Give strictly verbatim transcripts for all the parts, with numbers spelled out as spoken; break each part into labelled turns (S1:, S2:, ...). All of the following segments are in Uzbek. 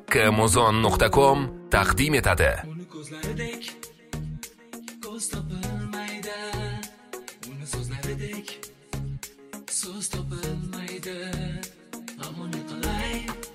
S1: Amazon nuqta com taqdim etadi.
S2: Uni ko'zlaridek ko'z topilmaydi, uni so'zlaridek so'z topilmaydi. Ammo ne qilay,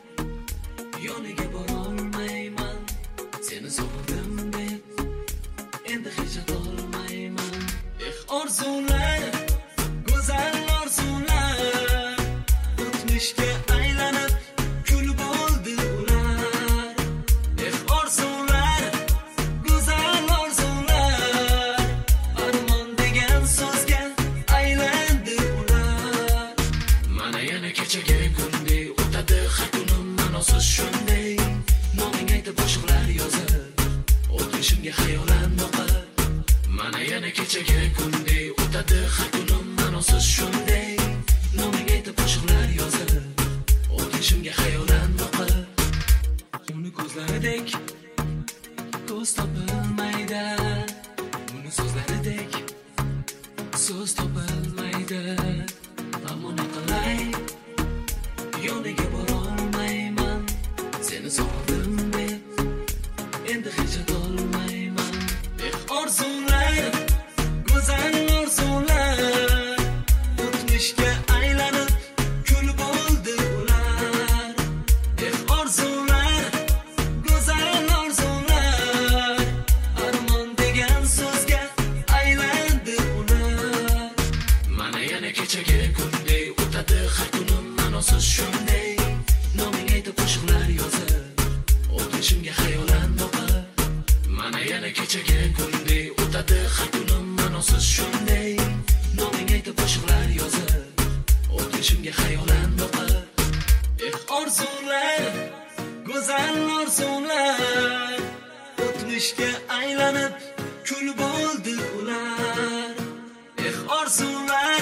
S2: yoniga borolmayman, seni sog'indim deb endi hech olmayman. Eh orzular, go'zal orzular, o'tmishga aylanib kul bo'ldi ular. Eh orzular, go'zal orzular, armon degan so'zga aylandi ular. Mana yana kechaga kundek o'tadi har kunim ma'nosiz shunday. Noming aytib qo'shiqlar yozib, o'tmishimga xayolan boqib. Mana yana kechaga kundek o'tadi har kunim ma'nosiz shunday. Noming aytib qo'shiqlar yozib, o'tmishimga xayolan boqib. Uni ko'zlaridek ko'z topilmaydi, uni so'zlaridek so'z topilmaydi. Ammo ne qilay, yoniga borolmayman, seni sog'indim deb endi hech olmayman. Eh orzular, go'zal orzular, o'tmishga aylanib kul bo'ldi ular. Eh orzular, go'zal orzular, armon degan so'zga aylandi ular. Mana yana kechaga kundek o'tadi har kunim ma'nosiz shunday. Noming aytib qo'shiqlar yozib, o'tmishimga xayolan boqib. Mana yana kechaga kundek o'tadi har kunim ma'nosiz shunday. Noming aytib qo'shiqlar yozib, o'tmishimga xayolan boqib. Eh orzular, go'zal orzular, o'tmishga aylanib kul bo'ldi ular. Eh orzular,